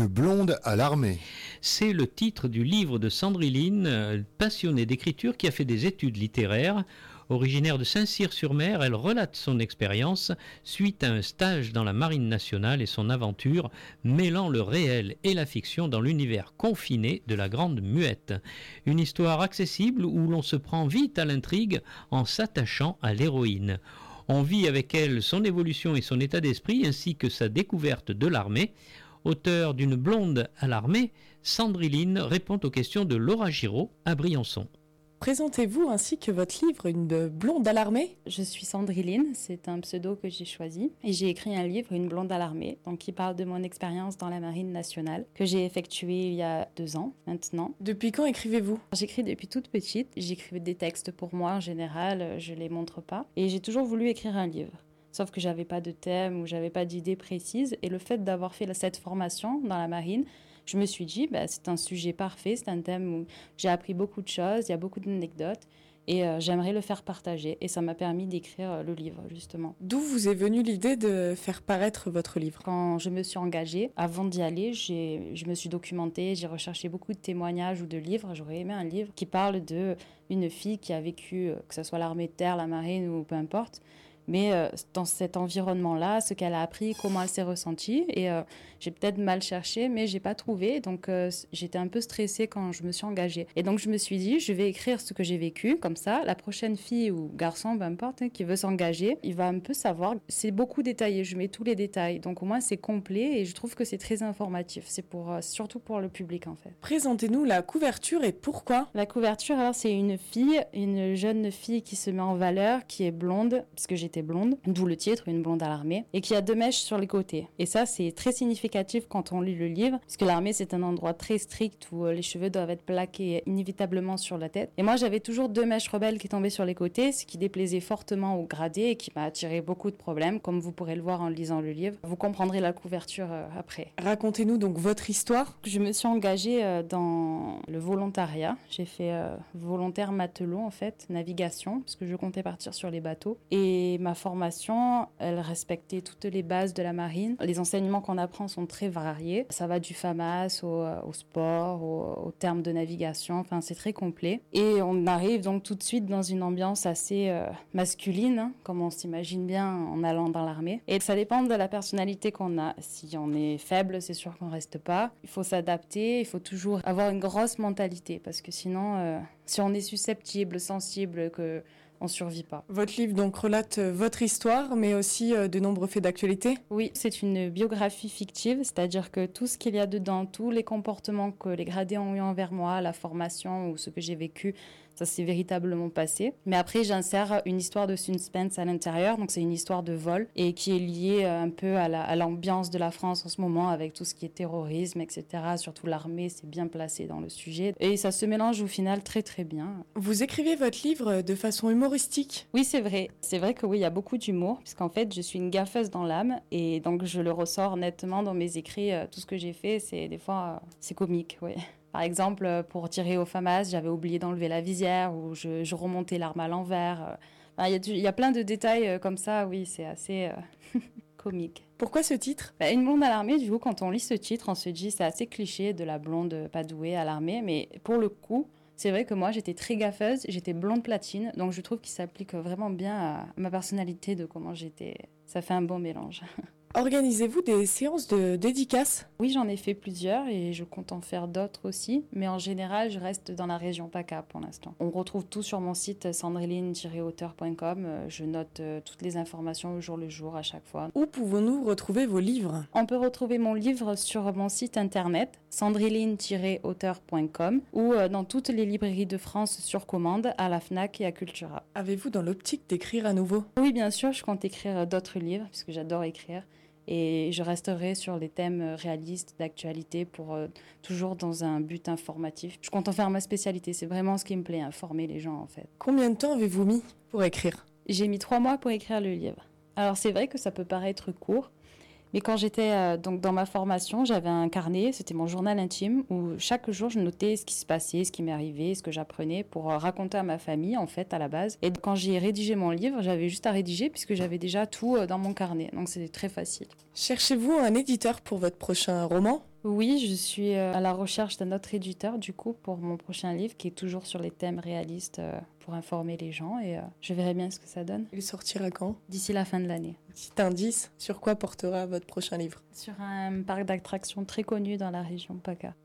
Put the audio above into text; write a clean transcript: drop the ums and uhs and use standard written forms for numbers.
Une blonde à l'armée. C'est le titre du livre de Sandrine, passionnée d'écriture qui a fait des études littéraires. Originaire de Saint-Cyr-sur-Mer, elle relate son expérience suite à un stage dans la Marine nationale et son aventure mêlant le réel et la fiction dans l'univers confiné de la Grande Muette. Une histoire accessible où l'on se prend vite à l'intrigue en s'attachant à l'héroïne. On vit avec elle son évolution et son état d'esprit ainsi que sa découverte de l'armée. Auteur d'une blonde à l'armée, Sandrine répond aux questions de Laura Giraud à Briançon. Présentez-vous ainsi que votre livre, Une blonde à l'armée. Je suis Sandrine, c'est un pseudo que j'ai choisi. Et j'ai écrit un livre, Une blonde à l'armée, donc qui parle de mon expérience dans la Marine nationale, que j'ai effectuée il y a 2 ans maintenant. Depuis quand écrivez-vous ? J'écris depuis toute petite. J'écrivais des textes pour moi en général, je les montre pas. Et j'ai toujours voulu écrire un livre. Sauf que j'avais pas de thème ou j'avais pas d'idée précise. Et le fait d'avoir fait cette formation dans la marine, je me suis dit, c'est un sujet parfait, c'est un thème où j'ai appris beaucoup de choses, il y a beaucoup d'anecdotes. Et j'aimerais le faire partager. Et ça m'a permis d'écrire le livre, justement. D'où vous est venue l'idée de faire paraître votre livre ? Quand je me suis engagée, avant d'y aller, je me suis documentée, j'ai recherché beaucoup de témoignages ou de livres. J'aurais aimé un livre qui parle d'une fille qui a vécu, que ce soit l'armée de terre, la marine ou peu importe, mais dans cet environnement-là, ce qu'elle a appris, comment elle s'est ressentie. Et j'ai peut-être mal cherché, mais j'ai pas trouvé. Donc j'étais un peu stressée quand je me suis engagée. Et donc je me suis dit, je vais écrire ce que j'ai vécu. Comme ça, la prochaine fille ou garçon, peu importe, qui veut s'engager, il va un peu savoir. C'est beaucoup détaillé, je mets tous les détails. Donc au moins c'est complet et je trouve que c'est très informatif. C'est surtout pour le public en fait. Présentez-nous la couverture et pourquoi ? La couverture, alors c'est une jeune fille qui se met en valeur, qui est blonde, puisque j'étais blonde, d'où le titre, Une blonde à l'armée, et qui a 2 mèches sur les côtés. Et ça, c'est très significatif quand on lit le livre, puisque l'armée, c'est un endroit très strict où les cheveux doivent être plaqués inévitablement sur la tête. Et moi, j'avais toujours 2 mèches rebelles qui tombaient sur les côtés, ce qui déplaisait fortement aux gradés et qui m'a attiré beaucoup de problèmes, comme vous pourrez le voir en lisant le livre. Vous comprendrez la couverture après. Racontez-nous donc votre histoire. Je me suis engagée dans le volontariat. J'ai fait volontaire matelot, en fait, navigation, parce que je comptais partir sur les bateaux. Et ma formation, elle respectait toutes les bases de la marine. Les enseignements qu'on apprend sont très variés. Ça va du FAMAS au sport, aux termes de navigation. Enfin, c'est très complet. Et on arrive donc tout de suite dans une ambiance assez masculine, hein, comme on s'imagine bien en allant dans l'armée. Et ça dépend de la personnalité qu'on a. Si on est faible, c'est sûr qu'on reste pas. Il faut s'adapter, il faut toujours avoir une grosse mentalité parce que sinon, si on est susceptible, sensible, on survit pas. Votre livre donc relate votre histoire, mais aussi de nombreux faits d'actualité. Oui, c'est une biographie fictive, c'est-à-dire que tout ce qu'il y a dedans, tous les comportements que les gradés ont eu envers moi, la formation ou ce que j'ai vécu, ça s'est véritablement passé. Mais après, j'insère une histoire de suspense à l'intérieur, donc c'est une histoire de vol et qui est liée un peu à l'ambiance de la France en ce moment avec tout ce qui est terrorisme, etc. Surtout l'armée, c'est bien placé dans le sujet et ça se mélange au final très très bien. Vous écrivez votre livre de façon humoristique. Oui, c'est vrai. C'est vrai que oui, il y a beaucoup d'humour puisqu'en fait, je suis une gaffeuse dans l'âme et donc je le ressors nettement dans mes écrits. Tout ce que j'ai fait, c'est des fois, c'est comique, oui. Par exemple, pour tirer au FAMAS, j'avais oublié d'enlever la visière ou je remontais l'arme à l'envers. Il y a plein de détails comme ça, oui, c'est assez comique. Pourquoi ce titre ? Une blonde à l'armée, du coup, quand on lit ce titre, on se dit c'est assez cliché de la blonde pas douée à l'armée, mais pour le coup, c'est vrai que moi, j'étais très gaffeuse, j'étais blonde platine, donc je trouve qu'il s'applique vraiment bien à ma personnalité de comment j'étais. Ça fait un bon mélange. Organisez-vous des séances de dédicaces ? Oui, j'en ai fait plusieurs et je compte en faire d'autres aussi. Mais en général, je reste dans la région PACA pour l'instant. On retrouve tout sur mon site sandrine-auteur.com. Je note toutes les informations au jour le jour à chaque fois. Où pouvons-nous retrouver vos livres ? On peut retrouver mon livre sur mon site internet sandrine-auteur.com ou dans toutes les librairies de France sur commande à la FNAC et à Cultura. Avez-vous dans l'optique d'écrire à nouveau ? Oui, bien sûr, je compte écrire d'autres livres puisque j'adore écrire. Et je resterai sur les thèmes réalistes d'actualité pour toujours dans un but informatif. Je compte en faire ma spécialité, c'est vraiment ce qui me plaît, informer les gens en fait. Combien de temps avez-vous mis pour écrire ? J'ai mis 3 mois pour écrire le livre. Alors c'est vrai que ça peut paraître court, mais quand j'étais donc dans ma formation, j'avais un carnet, c'était mon journal intime, où chaque jour je notais ce qui se passait, ce qui m'est arrivé, ce que j'apprenais pour raconter à ma famille en fait à la base. Et quand j'ai rédigé mon livre, j'avais juste à rédiger puisque j'avais déjà tout dans mon carnet, donc c'était très facile. Cherchez-vous un éditeur pour votre prochain roman ? Oui, je suis à la recherche d'un autre éditeur du coup pour mon prochain livre qui est toujours sur les thèmes réalistes pour informer les gens et je verrai bien ce que ça donne. Il sortira quand? D'ici la fin de l'année. Petit indice, sur quoi portera votre prochain livre? Sur un parc d'attractions très connu dans la région PACA.